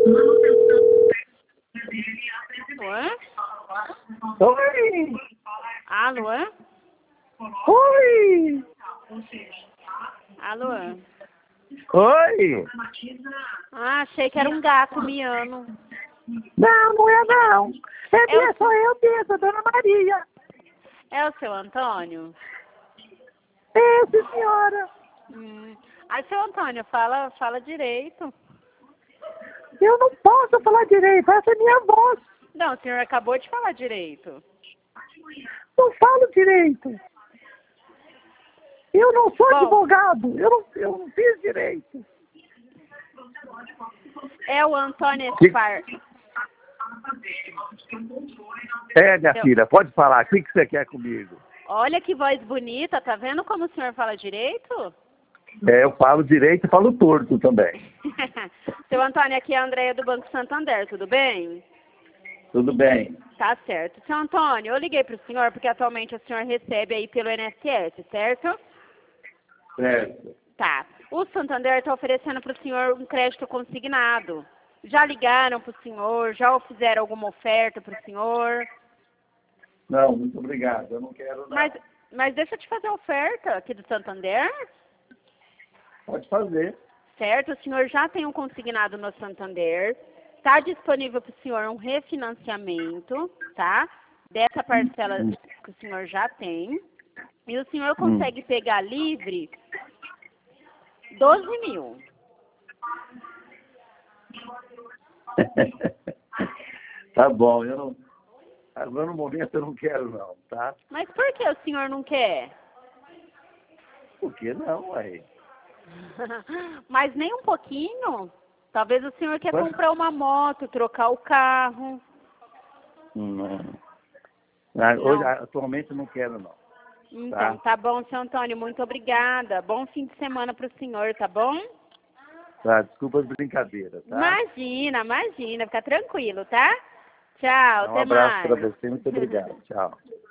Luan? Oi! Luan? Oi! Luan? Oi! Achei que era um gato miando. Não, não é não. É o- Sou eu mesma, Dona Maria. É o seu Antônio? Sim, senhora. Seu Antônio, fala direito. Eu não posso falar direito, essa é minha voz. Não, o senhor acabou de falar direito. Não falo direito. Eu não sou Bom. advogado, eu não fiz direito. É o Antônio Espar. Minha filha, pode falar. O que você quer comigo? Olha que voz bonita, tá vendo como o senhor fala direito? Eu falo direito e falo torto também. Seu Antônio, aqui é a Andréia do Banco Santander, tudo bem? Tudo bem. Tá certo. Seu Antônio, eu liguei pro senhor porque atualmente o senhor recebe aí pelo INSS, certo? Certo. Tá. O Santander está oferecendo para o senhor um crédito consignado. Já ligaram para o senhor? Já fizeram alguma oferta para o senhor? Não, muito obrigado. Eu não quero nada. Mas deixa eu te fazer a oferta aqui do Santander. Pode fazer. Certo? O senhor já tem um consignado no Santander. Está disponível para o senhor um refinanciamento, tá? Dessa parcela que o senhor já tem. E o senhor consegue pegar livre 12 mil. Tá bom, agora no momento eu não quero não, tá? Mas por que o senhor não quer? Por que não, aí? Mas nem um pouquinho? Talvez o senhor quer comprar uma moto, trocar o carro. Não. Não. Hoje, atualmente eu não quero não. Então, tá bom, seu Antônio, muito obrigada. Bom fim de semana para o senhor, tá bom? Tá, desculpa as brincadeiras, tá? Imagina, fica tranquilo, tá? Tchau, Um até abraço mais. para você, muito obrigado. Tchau.